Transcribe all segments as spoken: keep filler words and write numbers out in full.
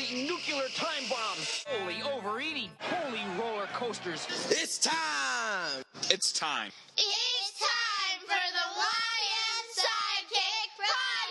holy nuclear time bombs, holy overeating, holy roller coasters. It's time! It's time. It's time for the Y M Sidekick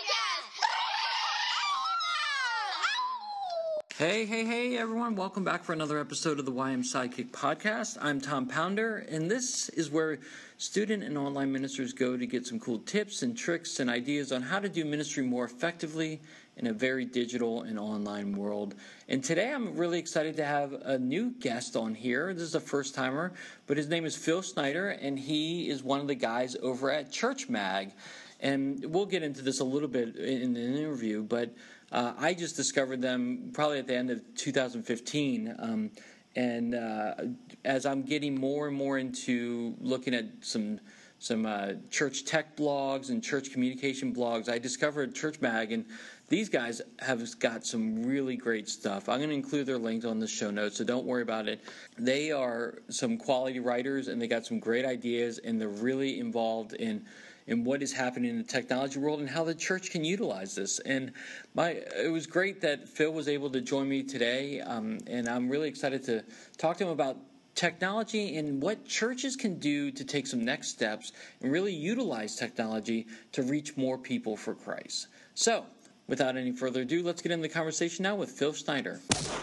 Podcast! Hey, hey, hey, everyone. Welcome back for another episode of the Y M Sidekick Podcast. I'm Tom Pounder, and this is where student and online ministers go to get some cool tips and tricks and ideas on how to do ministry more effectively in a very digital and online world. And today I'm really excited to have a new guest on here. This is a first-timer, but his name is Phil Snyder, and he is one of the guys over at Church Mag. And we'll get into this a little bit in the interview, but uh, I just discovered them probably at the end of two thousand fifteen. Um, and uh, as I'm getting more and more into looking at some some uh, church tech blogs and church communication blogs, I discovered Church Mag, and these guys have got some really great stuff. I'm going to include their links on the show notes, so don't worry about it. They are some quality writers, and they got some great ideas, and they're really involved in in what is happening in the technology world and how the church can utilize this. And my, it was great that Phil was able to join me today, um, and I'm really excited to talk to him about technology and what churches can do to take some next steps and really utilize technology to reach more people for Christ. So, without any further ado, let's get into the conversation now with Phil Snyder.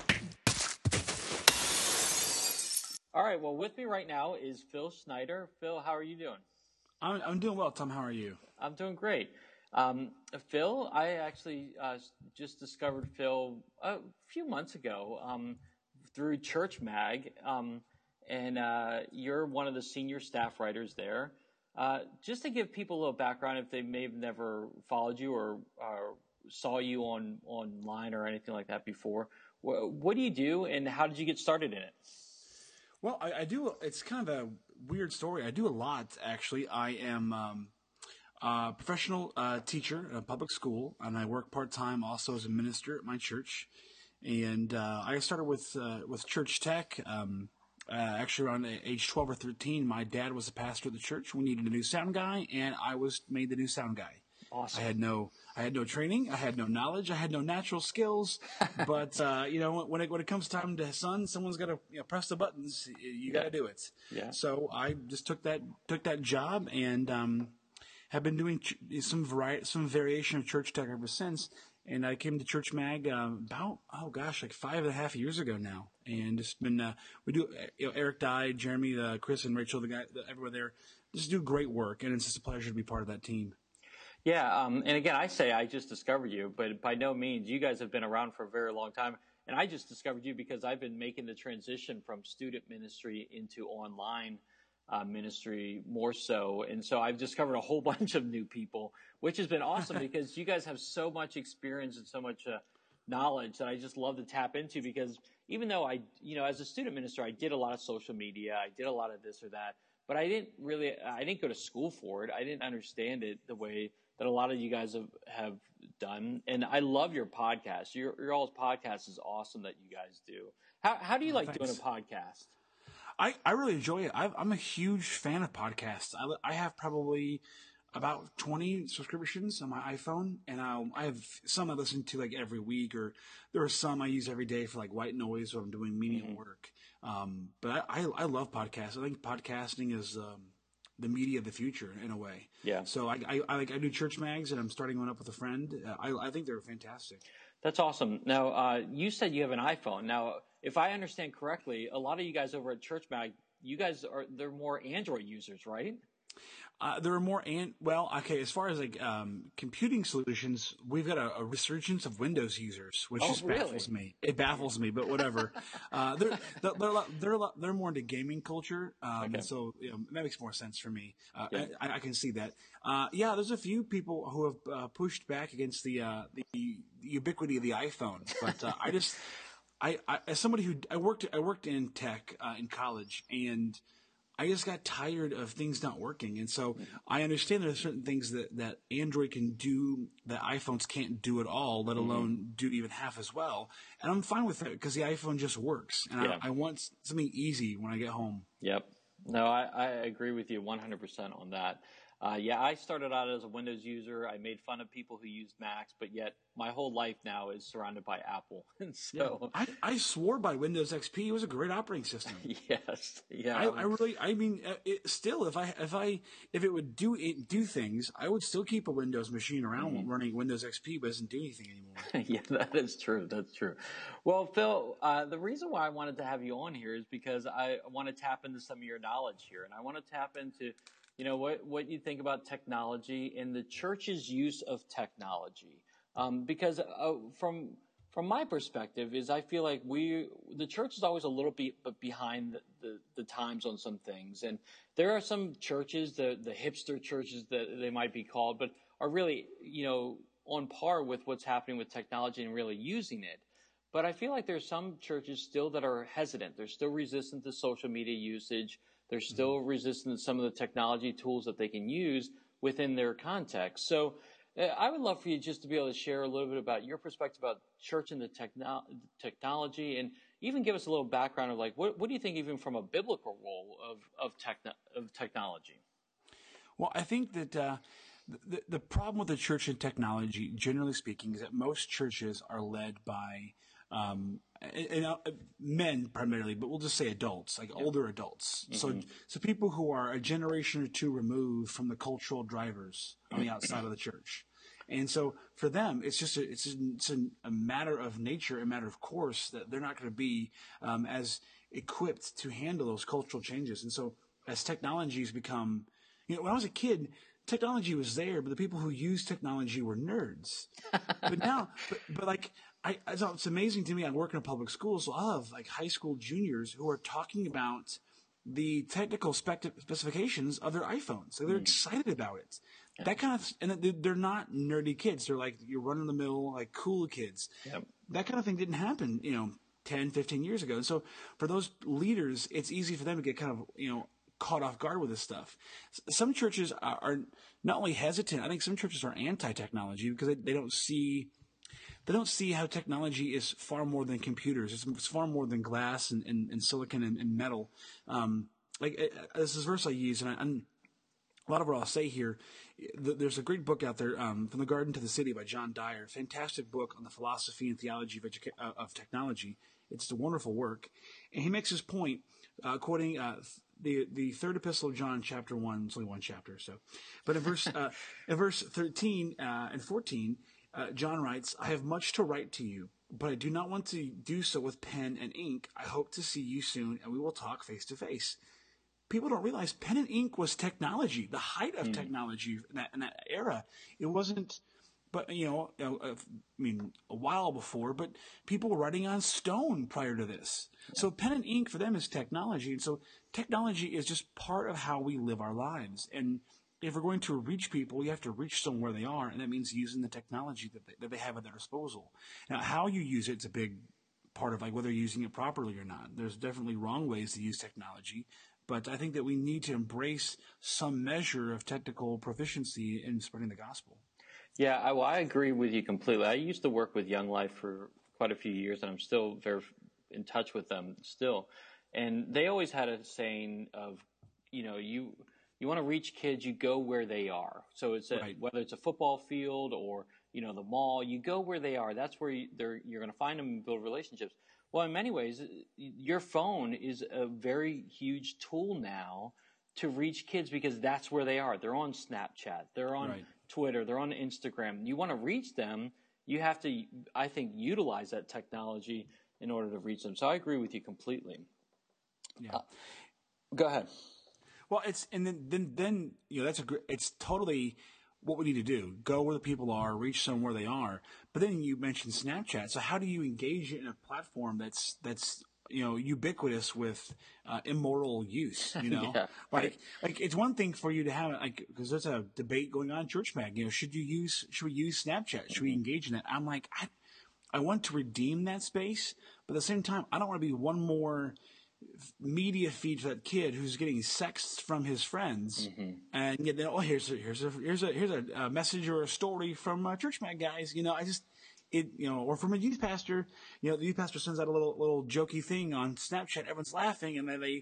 All right, well, with me right now is Phil Snyder. Phil, how are you doing? I'm, I'm doing well, Tom. How are you? I'm doing great. Um, Phil, I actually uh, just discovered Phil a few months ago um, through Church Mag, um, and uh, you're one of the senior staff writers there. Uh, just to give people a little background, if they may have never followed you or, or saw you on online or anything like that before, what, what do you do, and how did you get started in it? Well, I, I do. It's kind of a weird story. I do a lot, actually. I am um, a professional uh, teacher at a public school, and I work part-time also as a minister at my church. And uh, I started with uh, with church tech. Um, uh, actually, around age twelve or thirteen, my dad was a pastor at the church. We needed a new sound guy, and I was made the new sound guy. Awesome. I had no, I had no training. I had no knowledge. I had no natural skills. But uh, you know, when it when it comes time to son, someone's got to you know, press the buttons. You got to do it. Yeah. So I just took that took that job and um, have been doing ch- some variety, some variation of church tech ever since. And I came to Church Mag um, about oh gosh, like five and a half years ago now, and just been uh, we do you know, Eric Dye, Jeremy, the Chris, and Rachel, the guy, the, everyone there, just do great work, and it's just a pleasure to be part of that team. Yeah, um, and again, I say I just discovered you, but by no means, you guys have been around for a very long time. And I just discovered you because I've been making the transition from student ministry into online uh, ministry more so. And so I've discovered a whole bunch of new people, which has been awesome because you guys have so much experience and so much uh, knowledge that I just love to tap into, because even though I, you know, as a student minister, I did a lot of social media, I did a lot of this or that, but I didn't really, I didn't go to school for it. I didn't understand it the way that a lot of you guys have, have done. And I love your podcast. Your, your all's podcast is awesome that you guys do. How, how do you Oh, like thanks. doing a podcast? I, I really enjoy it. I've, I'm a huge fan of podcasts. I, I have probably about twenty subscriptions on my iPhone, and I, I have some I listen to like every week, or there are some I use every day for like white noise when I'm doing menial Mm-hmm. work. Um, but I, I, I love podcasts. I think podcasting is um, the media of the future in a way. Yeah. So I, I, I like I do church mags, and I'm starting one up with a friend. Uh, I, I think they're fantastic. That's awesome. Now, uh, you said you have an iPhone. Now, if I understand correctly, a lot of you guys over at Church Mag, you guys are, they're more Android users, right? Uh, there are more, and well, okay. As far as like um, computing solutions, we've got a, a resurgence of Windows users, which Oh, just baffles really? me. It baffles me, but whatever. uh, they're they're they're, a lot, they're, a lot, they're more into gaming culture, um, Okay. so you know, that makes more sense for me. Uh, Yeah. I, I can see that. Uh, yeah, there's a few people who have uh, pushed back against the uh, the, the ubiquity of the iPhone, but uh, I just, I, I as somebody who I worked I worked in tech uh, in college, and I just got tired of things not working. And so I understand there are certain things that, that Android can do that iPhones can't do at all, let alone mm-hmm. do even half as well. And I'm fine with it because the iPhone just works. And Yeah. I, I want something easy when I get home. Yep. No, I, I agree with you one hundred percent on that. Uh, yeah, I started out as a Windows user. I made fun of people who used Macs, but yet my whole life now is surrounded by Apple. And so, yeah. I, I swore by Windows X P. It was a great operating system. yes, yeah. I, I really, I mean, uh, it, still, if I, if I, if it would do it, do things, I would still keep a Windows machine around mm-hmm. running Windows X P, but it doesn't do anything anymore. yeah, that is true. That's true. Well, Phil, uh, the reason why I wanted to have you on here is because I want to tap into some of your knowledge here, and I want to tap into, you know, what, what you think about technology and the church's use of technology. Um, because uh, from from my perspective is I feel like we the church is always a little bit behind the, the, the times on some things. And there are some churches, the, the hipster churches that they might be called, but are really, you know, on par with what's happening with technology and really using it. But I feel like there's some churches still that are hesitant. They're still resistant to social media usage. They're still mm-hmm. resistant to some of the technology tools that they can use within their context. So uh, I would love for you just to be able to share a little bit about your perspective about church and the techno- technology, and even give us a little background of like, what, what do you think even from a biblical role of, of, techno- of technology? Well, I think that uh, the, the problem with the church and technology, generally speaking, is that most churches are led by um, and, and, uh, men primarily, but we'll just say adults, like yeah. older adults. Mm-hmm. So, so people who are a generation or two removed from the cultural drivers on the outside of the church. And so for them, it's just a, it's, a, it's a, a matter of nature, a matter of course, that they're not going to be um, as equipped to handle those cultural changes. And so as technologies become, you know, when I was a kid, technology was there, but the people who used technology were nerds. But now, but, but like, I, it's amazing to me. I work in a public school, so I'll have like high school juniors who are talking about the technical spec- specifications of their iPhones. So they're mm. excited about it. Yeah. That kind of, and they're not nerdy kids. They're like your run of the mill, like cool kids. Yep. That kind of thing didn't happen, you know, ten, fifteen years ago. And so for those leaders, it's easy for them to get kind of, you know, caught off guard with this stuff. Some churches are, are not only hesitant, I think some churches are anti-technology because they, they don't see, they don't see how technology is far more than computers. It's, it's far more than glass and, and, and silicon and, and metal. Um, like uh, this is a verse I use, and I, I'm, a lot of what I'll say here, there's a great book out there, um, From the Garden to the City by John Dyer. Fantastic book on the philosophy and theology of, educa- uh, of technology. It's a wonderful work. And he makes his point, uh, quoting uh, the the third epistle of John, chapter one. It's only one chapter, so. But in verse, uh, in verse thirteen uh, and fourteen, uh, John writes, I have much to write to you, but I do not want to do so with pen and ink. I hope to see you soon, and we will talk face to face. People don't realize pen and ink was technology, the height of mm. technology in that, in that era. It wasn't, but you know, I mean, a while before, but people were writing on stone prior to this. Yeah. So pen and ink for them is technology. And so technology is just part of how we live our lives. And if we're going to reach people, we have to reach somewhere they are. And that means using the technology that they, that they have at their disposal. Now, how you use it's a big part of like whether you're using it properly or not. There's definitely wrong ways to use technology. But I think that we need to embrace some measure of technical proficiency in spreading the gospel. Yeah, I, well, I agree with you completely. I used to work with Young Life for quite a few years, and I'm still very in touch with them still. And they always had a saying of, you know, you you want to reach kids, you go where they are. So it's a, right. whether it's a football field or, you know, the mall, you go where they are. That's where you, they're, you're going to find them and build relationships. Well, in many ways, your phone is a very huge tool now to reach kids because that's where they are. They're on Snapchat. They're on right. Twitter. They're on Instagram. You want to reach them, you have to, I think, utilize that technology in order to reach them. So I agree with you completely. Yeah. Uh, go ahead. Well, it's and then then then you know that's a great. It's totally what we need to do. Go where the people are, reach them where they are. But then you mentioned Snapchat. So how do you engage in a platform that's that's you know ubiquitous with uh, immoral use? You know, yeah, like right. like it's one thing for you to have like because there's a debate going on in Church Mag. You know, should you use should we use Snapchat? Should mm-hmm. we engage in that? I'm like I I want to redeem that space, but at the same time, I don't want to be one more media feed for that kid who's getting sexts from his friends, mm-hmm. and yet then oh here's a, here's a here's a here's a, a message or a story from uh, Church Mag guys. You know, I just it you know, or from a youth pastor. You know, the youth pastor sends out a little little jokey thing on Snapchat. Everyone's laughing, and then they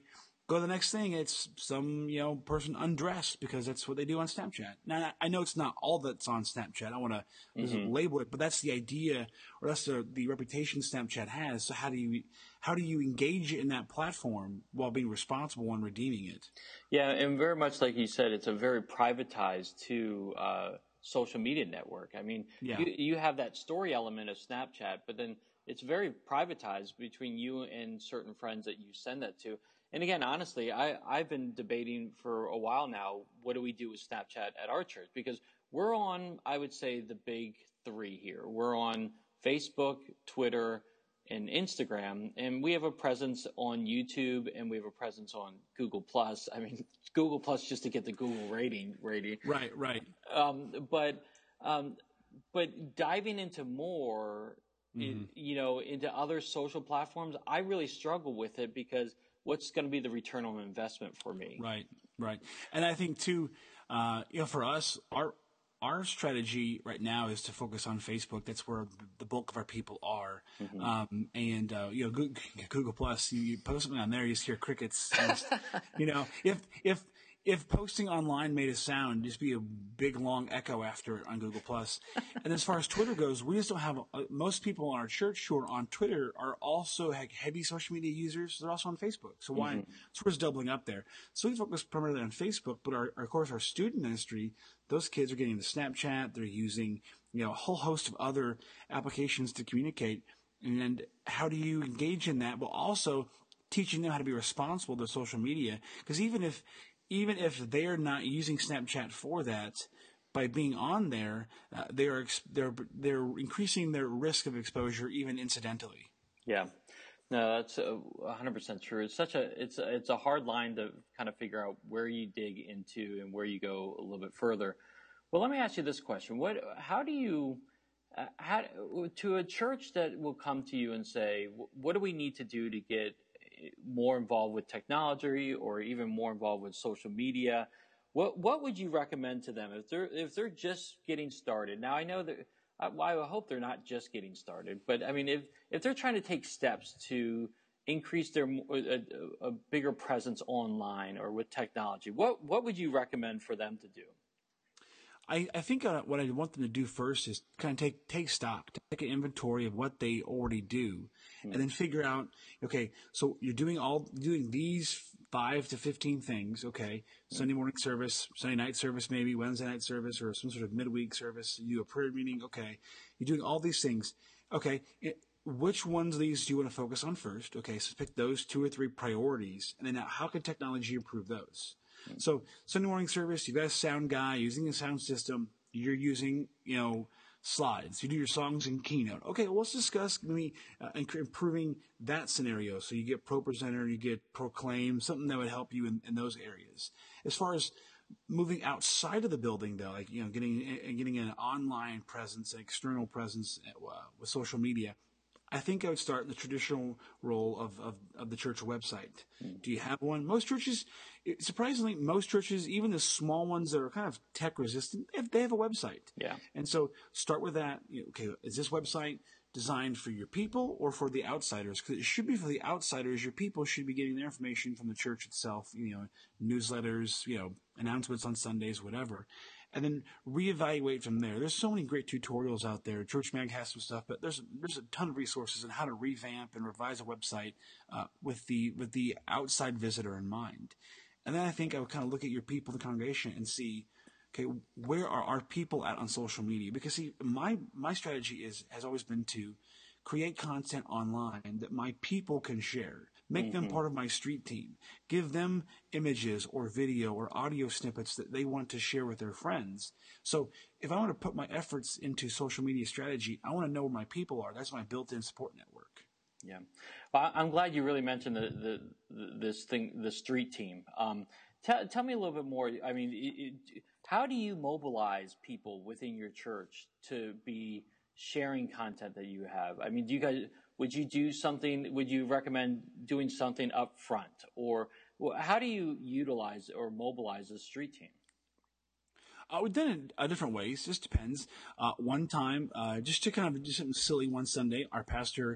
go to the next thing. It's some, you know, person undressed because that's what they do on Snapchat. Now, I know it's not all that's on Snapchat. I don't want to mm-hmm. label it, but that's the idea, or that's the, the reputation Snapchat has. So how do you how do you engage in that platform while being responsible and redeeming it? Yeah, and very much like you said, it's a very privatized to uh, social media network. I mean, yeah. you, you have that story element of Snapchat, but then it's very privatized between you and certain friends that you send that to. And again, honestly, I, I've been debating for a while now, what do we do with Snapchat at our church? Because we're on, I would say, the big three here. We're on Facebook, Twitter, and Instagram, and we have a presence on YouTube, and we have a presence on Google Plus. I mean, Google Plus just to get the Google rating. rating. Right, right. Um, but um, but diving into more, mm-hmm. in, you know, into other social platforms, I really struggle with it because what's going to be the return on investment for me? Right, right. And I think too, uh, you know, for us, our our strategy right now is to focus on Facebook. That's where the bulk of our people are. Mm-hmm. Um, and uh, you know, Google, Google Plus, you, you post something on there, you just hear crickets. Just, you know, if if if posting online made a sound, just be a big long echo after it on Google Plus. And as far as Twitter goes, we just don't have uh, most people in our church who are on Twitter are also like heavy social media users. They're also on Facebook. So why? Mm-hmm. So we're just doubling up there. So we focus primarily on Facebook, but our, our, of course, our student ministry, those kids are getting the Snapchat. They're using, you know, a whole host of other applications to communicate. And how do you engage in that? But also teaching them how to be responsible to social media. Because even if Even if they're not using Snapchat for that, by being on there, uh, they are they're they're increasing their risk of exposure even incidentally. Yeah, no, that's a hundred percent true. It's such a it's a, it's a hard line to kind of figure out where you dig into and where you go a little bit further. Well, let me ask you this question: What? How do you? Uh, how to a church that will come to you and say, "What do we need to do to get more involved with technology or even more involved with social media?" What what would you recommend to them if they're if they're just getting started? Now I know that I, I hope they're not just getting started, but I mean if if they're trying to take steps to increase their a, a bigger presence online or with technology, what what would you recommend for them to do? I, I think uh, what I want them to do first is kind of take take stock, take an inventory of what they already do, mm-hmm. and then figure out, okay, so you're doing all doing these five to fifteen things, okay, mm-hmm. Sunday morning service, Sunday night service, maybe Wednesday night service, or some sort of midweek service. You do a prayer meeting, okay, you're doing all these things, okay. It, which ones of these do you want to focus on first? Okay, so pick those two or three priorities, and then now how can technology improve those? So Sunday morning service, you've got a sound guy using a sound system. You're using, you know, slides. You do your songs in Keynote. Okay, well, let's discuss maybe uh, improving that scenario. So you get ProPresenter, you get Proclaim, something that would help you in, in those areas. As far as moving outside of the building, though, like, you know, getting getting an online presence, an external presence uh, with social media, I think I would start in the traditional role of, of, of the church website. Mm. Do you have one? Most churches, surprisingly, most churches, even the small ones that are kind of tech resistant, they have a website. Yeah. And so start with that. You know, okay, is this website designed for your people or for the outsiders? Because it should be for the outsiders. Your people should be getting their information from the church itself, you know, newsletters, you know, announcements on Sundays, whatever. And then reevaluate from there. There's so many great tutorials out there. Church Mag has some stuff, but there's there's a ton of resources on how to revamp and revise a website uh, with the with the outside visitor in mind. And then I think I would kind of look at your people in the congregation and see, okay, where are our people at on social media? Because see, my my strategy is has always been to create content online that my people can share. Make mm-hmm. them part of my street team. Give them images or video or audio snippets that they want to share with their friends. So if I want to put my efforts into social media strategy, I want to know where my people are. That's my built-in support network. Yeah. Well, I'm glad you really mentioned the, the, the this thing, the street team. Um, t- tell me a little bit more. I mean, it, it, how do you mobilize people within your church to be sharing content that you have? I mean, do you guys... Would you do something, would you recommend doing something up front? Or how do you utilize or mobilize a street team? Uh, we've done it uh, different ways. Just depends. Uh, one time, uh, just to kind of do something silly one Sunday, our pastor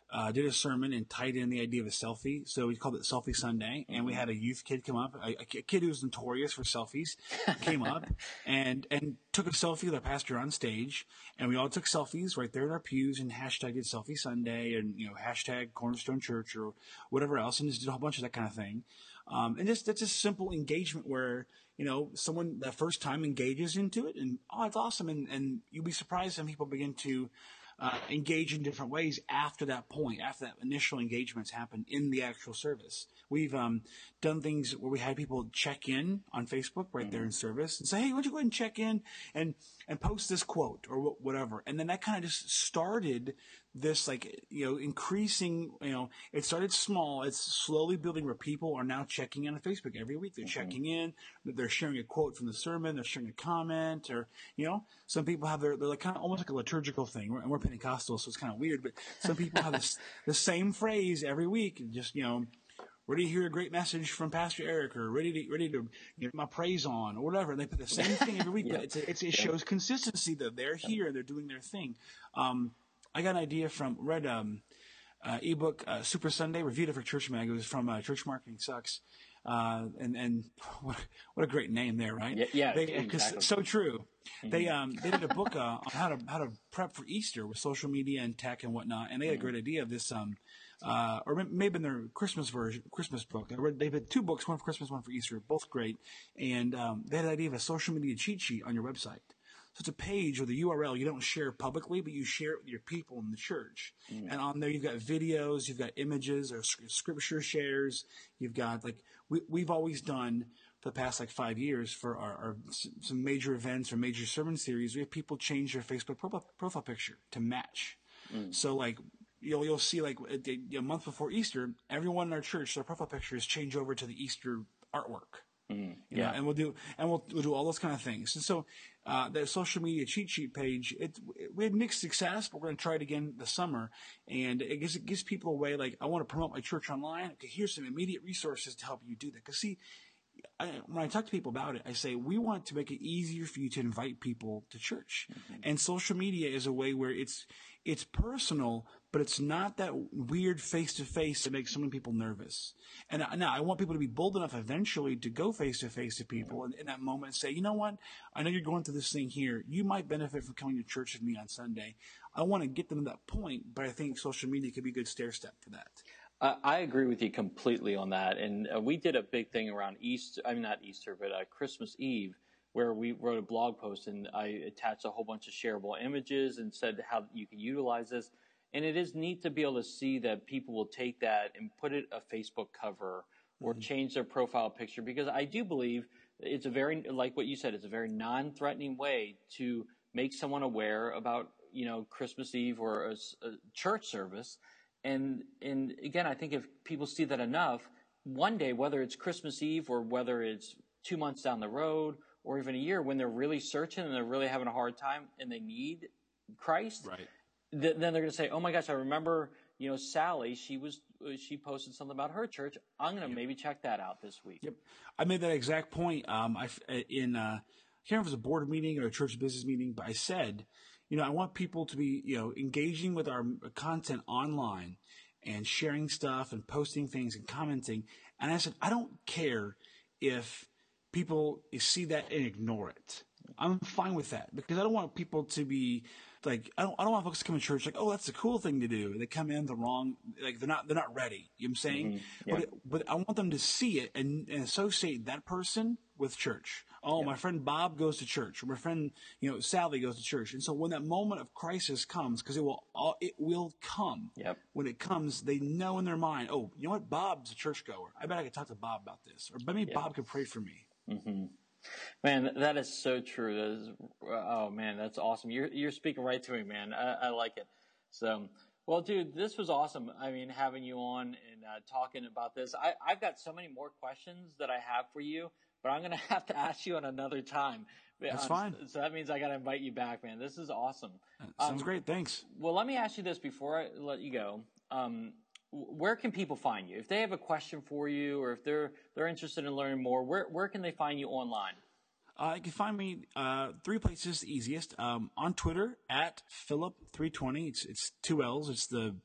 uh, did a sermon and tied in the idea of a selfie. So we called it Selfie Sunday. And we had a youth kid come up, a, a kid who was notorious for selfies, came up and, and took a selfie with our pastor on stage. And we all took selfies right there in our pews and hashtagged it Selfie Sunday and, you know, hashtag Cornerstone Church or whatever else. And just did a whole bunch of that kind of thing. Um, and just, that's a simple engagement where, you know, someone that first time engages into it and, oh, it's awesome. And, and you'll be surprised when people begin to uh, engage in different ways after that point, after that initial engagement's happened in the actual service. We've um, done things where we had people check in on Facebook right mm-hmm. there in service and say, hey, why don't you go ahead and check in and, and post this quote or wh- whatever. And then that kind of just started this, like, you know, increasing, you know, it started small. It's slowly building where people are now checking in on Facebook every week. They're mm-hmm. checking in. They're sharing a quote from the sermon. They're sharing a comment or, you know, some people have their, they're like kind of almost like a liturgical thing. We're, and we're Pentecostal, so it's kind of weird, but some people have this, the same phrase every week. Just, you know, ready to hear a great message from Pastor Eric or ready to, ready to get my praise on or whatever. And they put the same thing every week, yeah. but it's, it's, it shows consistency that they're here and they're doing their thing. Um, I got an idea from, read um, uh, ebook uh, Super Sunday, reviewed it for Church Mag. It was from uh, Church Marketing Sucks. Uh, and, and what, what a great name there, right? Yeah, yeah they, exactly. So true. Mm-hmm. They, um, they did a book uh, on how to, how to prep for Easter with social media and tech and whatnot. And they had a great idea of this, um, uh, or maybe in their Christmas version, Christmas book. I read, they had two books, one for Christmas, one for Easter, both great. And um, they had the idea of a social media cheat sheet on your website. So it's a page or the U R L you don't share publicly, but you share it with your people in the church. Mm. And on there you've got videos, you've got images or scripture shares. You've got like we, we've always done for the past like five years for our, our some major events or major sermon series. We have people change their Facebook profile, profile picture to match. Mm. So like you'll you'll see like a, a month before Easter, everyone in our church, their profile pictures change over to the Easter artwork. Mm, yeah, you know, and we'll do and we'll we'll do all those kind of things. And so, uh, the social media cheat sheet page, it, it we had mixed success, but we're going to try it again this summer. And it gives it gives people a way like I want to promote my church online. Okay, here's some immediate resources to help you do that. Because see, I, when I talk to people about it, I say we want to make it easier for you to invite people to church. Mm-hmm. And social media is a way where it's it's personal, but it's not that weird face-to-face that makes so many people nervous. And now I want people to be bold enough eventually to go face-to-face to people in, in that moment and say, you know what? I know you're going through this thing here. You might benefit from coming to church with me on Sunday. I want to get them to that point, but I think social media could be a good stair step for that. Uh, I agree with you completely on that. And uh, we did a big thing around Easter, I mean, not Easter, but uh, Christmas Eve, where we wrote a blog post and I attached a whole bunch of shareable images and said how you can utilize this. And it is neat to be able to see that people will take that and put it a Facebook cover or mm-hmm. change their profile picture, because I do believe it's a very, like what you said, it's a very non-threatening way to make someone aware about, you know, Christmas Eve or a, a church service. And, and again, I think if people see that enough, one day, whether it's Christmas Eve or whether it's two months down the road or even a year, when they're really searching and they're really having a hard time and they need Christ, right. th- then they're going to say, oh my gosh, I remember, you know, Sally, she was, she posted something about her church. I'm going to yep. maybe check that out this week. Yep. I made that exact point. Um, I, in, uh, I can't remember if it was a board meeting or a church business meeting, but I said, you know, I want people to be, you know, engaging with our content online and sharing stuff and posting things and commenting. And I said, I don't care if people see that and ignore it. I'm fine with that because I don't want people to be like, I don't, I don't want folks to come to church like, oh, that's a cool thing to do. They come in the wrong, like they're not, they're not ready. You know what I'm saying? Mm-hmm. Yeah. But, it, but I want them to see it and, and associate that person with church. Oh, yeah. My friend Bob goes to church, or my friend, you know, Sally goes to church. And so when that moment of crisis comes, because it will, it will come. Yep. When it comes, they know in their mind, oh, you know what? Bob's a churchgoer. I bet I could talk to Bob about this, or maybe yeah. Bob could pray for me. Mm-hmm. Man, that is so true. That is, oh man, that's awesome. You're you're speaking right to me, man. I, I like it. So, well, dude, this was awesome. I mean, having you on and uh, talking about this. I, I've got so many more questions that I have for you, but I'm gonna have to ask you on another time. That's um, fine. So that means I gotta invite you back, man. This is awesome. Sounds um, great. Thanks. Well, let me ask you this before I let you go. Um, where can people find you? If they have a question for you or if they're they're interested in learning more, where where can they find you online? Uh, you can find me uh, three places, the easiest. Um, on Twitter, at Philip three twenty. It's it's two L's. It's the the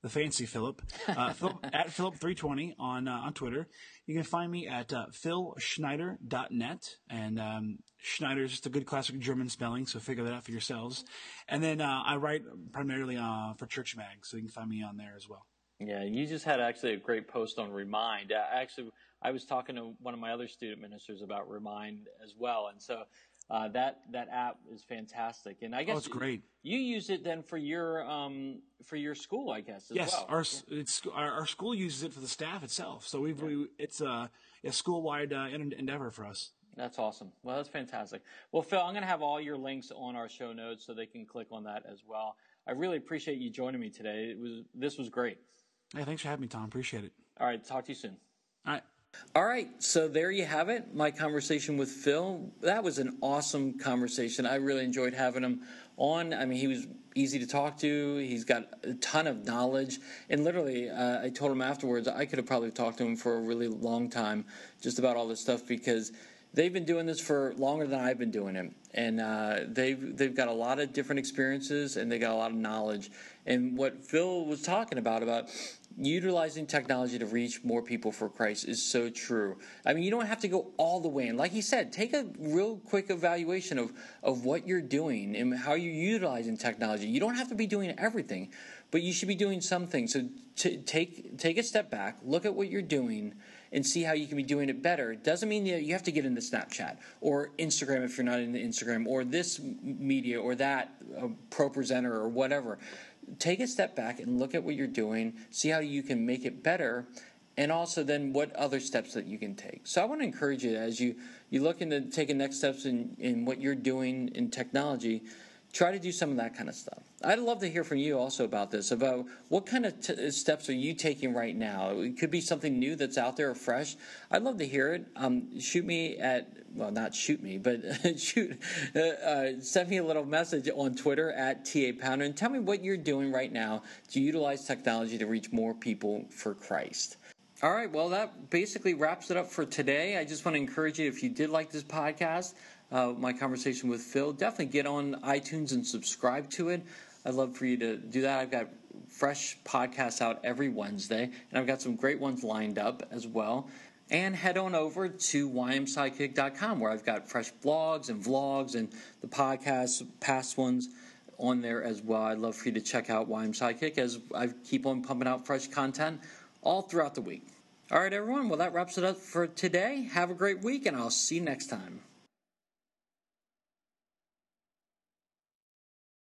the fancy Philip, uh, Philip at Philip three twenty on uh, on Twitter. You can find me at uh, phil schneider dot net, and um, Schneider is just a good classic German spelling, so figure that out for yourselves. And then uh, I write primarily uh, for Church Mag, so you can find me on there as well. Yeah, you just had actually a great post on Remind. Uh, actually, I was talking to one of my other student ministers about Remind as well, and so uh, that that app is fantastic. And I guess oh, it's great. You use it then for your um, for your school, I guess. As yes, well. our it's our, our school uses it for the staff itself. So we've yeah. we, it's a, a school wide uh, endeavor for us. That's awesome. Well, that's fantastic. Well, Phil, I'm going to have all your links on our show notes so they can click on that as well. I really appreciate you joining me today. It was this was great. Hey, thanks for having me, Tom. Appreciate it. All right, talk to you soon. All right. All right, so there you have it, my conversation with Phil. That was an awesome conversation. I really enjoyed having him on. I mean, he was easy to talk to. He's got a ton of knowledge. And literally, uh, I told him afterwards, I could have probably talked to him for a really long time just about all this stuff because they've been doing this for longer than I've been doing it. And uh, they've, they've got a lot of different experiences, and they got a lot of knowledge. And what Phil was talking about, about utilizing technology to reach more people for Christ is so true. I mean, you don't have to go all the way in. Like he said, take a real quick evaluation of, of what you're doing and how you're utilizing technology. You don't have to be doing everything, but you should be doing some things. So to take take a step back, look at what you're doing, and see how you can be doing it better. It doesn't mean that you have to get into Snapchat or Instagram if you're not into Instagram, or this media or that uh, ProPresenter or whatever. Take a step back and look at what you're doing, see how you can make it better, and also then what other steps that you can take. So I want to encourage you as you, you look into taking next steps in, in what you're doing in technology, try to do some of that kind of stuff. I'd love to hear from you also about this, about what kind of t- steps are you taking right now? It could be something new that's out there or fresh. I'd love to hear it. Um, shoot me at, well, not shoot me, but shoot, uh, uh, send me a little message on Twitter at T A Pounder and tell me what you're doing right now to utilize technology to reach more people for Christ. All right, well, that basically wraps it up for today. I just want to encourage you, if you did like this podcast, uh, my conversation with Phil, definitely get on iTunes and subscribe to it. I'd love for you to do that. I've got fresh podcasts out every Wednesday, and I've got some great ones lined up as well. And head on over to Y M Sidekick dot com, where I've got fresh blogs and vlogs and the podcasts, past ones on there as well. I'd love for you to check out Y M Sidekick as I keep on pumping out fresh content all throughout the week. All right, everyone. Well, that wraps it up for today. Have a great week, and I'll see you next time.